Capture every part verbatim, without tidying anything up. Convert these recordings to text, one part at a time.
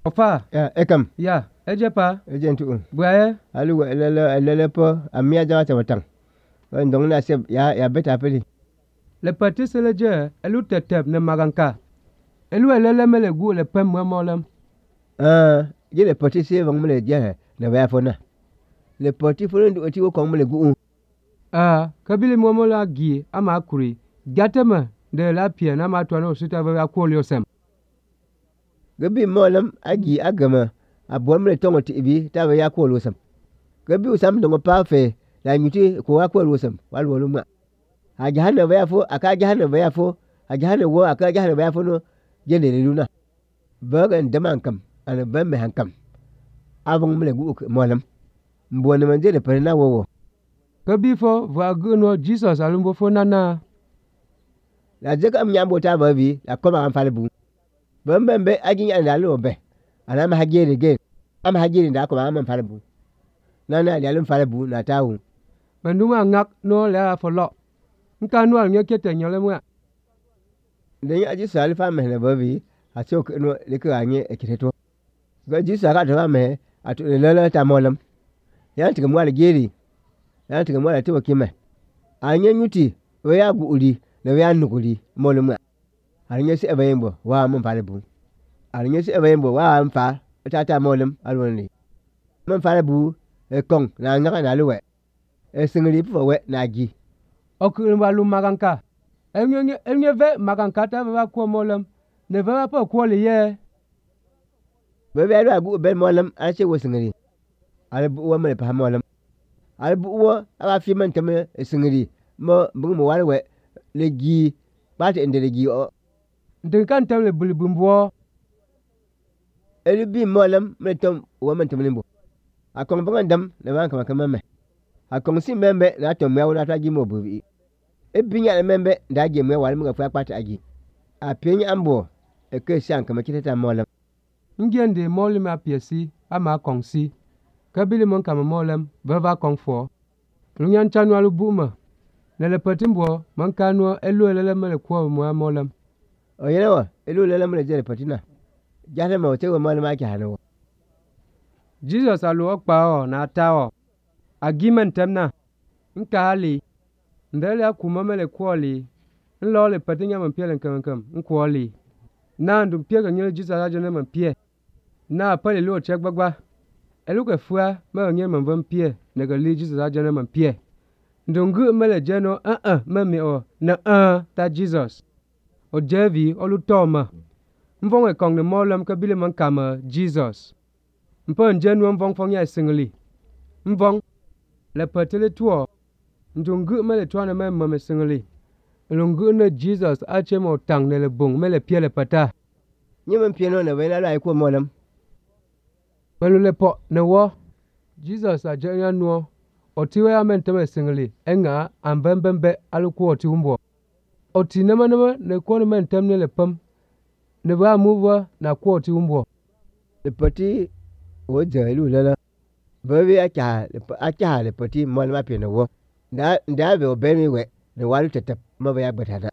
Ofa. Ya, ekam. Ya, ejepa. Ejentu. Buaye. Alu elele elele po amia jawa tabatan. Ndong na se ya ya beta peli. Le petit seleje elu tetep ne maganka. Elu elele mele gu le pem molem. Ah, je le petit se vang mele je na ba fona. Le petit fona ndu oti ko mele gu. Ah, kabili momola gi ama kuri. Gatema de la pie na ma tono sita va ko liosem. Gabi molem agi agama abon mele tongo tibi ta ba ya ko liosem. Gabi usam dongo pafe la nyuti ko wa ko liosem wal woluma. A jahana ba ya fo aka jahana ba ya fo a jahana wo aka jahana ba ya fo no je le luna. Bagan daman kam ana ban me hankam. Avon mele gu molem. Mbona manje de perna wo. Kabi fo va guno Jesus alumbo fo nana. La jeka am nyambo ta ba vi la koma am falebu. Bambembe agin ya la lo be. Ana ma hagere ge. Am hagere nda ko am falebu. Nana ya lum falebu na tawu. Banduma ngak no la fo lo. Nka no al nyekete nyole mu. Den aji sal fa me na ba vi a so ko no le ka anye ekiteto. Ga ji sa ka to me atu le le ta molam. Ya tiga mo ala geri. Ya tiga mo ala to kime. Anye nyuti we ya gu uri na we ya nuguri molum. Arnya si abayembo wa mun falebu. Arnya si abayembo wa am fa tata molum alwoni. Mun falebu e kong na ngaka na luwe. E singri pu we na gi. Okun walu maganka. Enye enye ve maganka ta va ko molem. Ne va pa ko le ye. Be be ra gu be molum a che wo singri. Al bu wa me pa molum. Al bu wa ala fi man tame singri. Mo bu mo wal we le gi ba te ende le gi o. Den kan tam le bulbumbo. Elu bi molum me tom wa man tame limbo. Akong bangan dam le ban kama kama me. Akong si membe na tom ya wala ta gi mo bu bi. E binya le membe da gi mo wal mo ga fa kwata agi. A penya ambo e ke shan kama kitata molum. Ngende molem apiesi ama kongsi. Kabili mon kama molem bava kongfo. Lunyan chanu alu buma. Nele patimbo man kanu elu elele mele kwa mo molem. O yena wa elu lele mele jere patina. Jahre ma ote wa molem aki hanawa. Jesus alu okpa o na tawo. Agimen temna. Nka ali. Ndele akuma mele kwa li. Nlo le patinya man pielen kam kam. Nkwa li. Na ndu pie ga nyele Jesus ajene man pie. Na pale lo chek gbagba. Elu ke fua me nyele man van pie. Nega li Jesus ajene man pie. Ndungu mele jeno uh uh meme o na uh ta Jesus. O jevi o lu toma. Mvong e kong ne molem kabile man kama Jesus. Mpo njenu mvong fong ya singli. Mvong le patele tuo. Ndungu mele tuana me mame singli. Lungu ne Jesus ache mo tang ne le bung mele pie le pata. Nyemen pieno na wena la ko molem. Melu le po ne wo. Jesus aje ya nuo. Otiwe ya menteme singli. Enga ambembembe aluku oti umbo. Oti nema nema ne kone mentemne le pam. Ne ba muwa na ku oti umbo. Le petit o jelu lala. Bebe acha acha le petit molem apieno wo. Da da be obemi we ne walu tetep ma ba ya gbatada.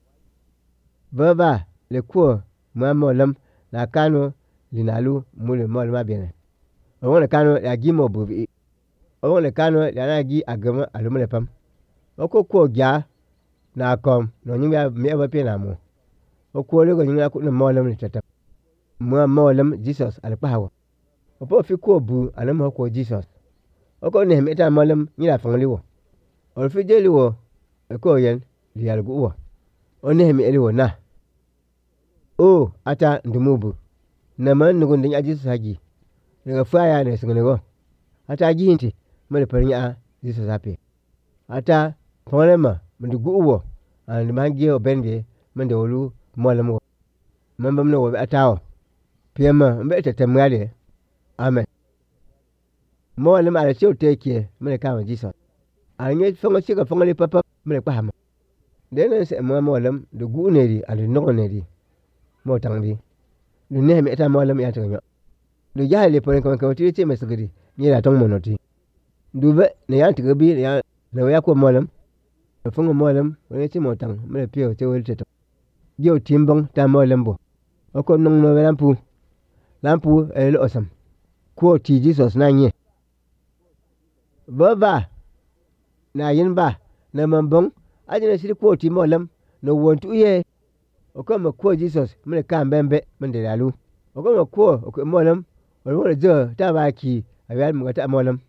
Baba le ku ma molem la kanu linalu mule molem abiene. O le kanu ya gimo bubi. O le kanu ya na gi agama alumle pam. O ko ko ja na kom no nyimya me ba pe na mo. O ko le ko nyimya ku ne molem le tetep. Mo molem Jesus al pawo. O po fi ko bu alama ko Jesus. O ko ne me ta molem nyira fangli wo. O fi jeli wo e ko yen li algu wo. O ne me eli wo na. O ata ndumubu. Na man nugo ndin aji sagi. Nga faya ne singo. Ata aji hinti mele parinya Jesus ape. Ata polema mndugu wo and mangi o bende mende olu molem wo. Mamba mno wo atawo. Piyama mbe tetemgale. Amen. Molem ala chiu teke mele kama Jesus. Anye fonga chiga fonga li papa mele kwa hama. Dene se mwa molem dugu neri ali noko neri. Mo tangdi. Du ne me eta molem ya tanyo. Du jahali polen kama kama tiri cheme sagiri. Nyela tong monoti. Du be ne ya tigabi ne ya ne ya ko molem. Fonga molem wone chi mo tang mele pio che wel teto. Dio timbong ta molem bo. Oko nong no velampu. lampu el osam ko ti Jesus na nye baba na yin ba na mambong ajina siri ko ti molam no wontu ye o ko ma ko Jesus mun ka mbembe mun de lalu o ko ma ko o ko molam o wona je ta ba ki a yar mun ta molam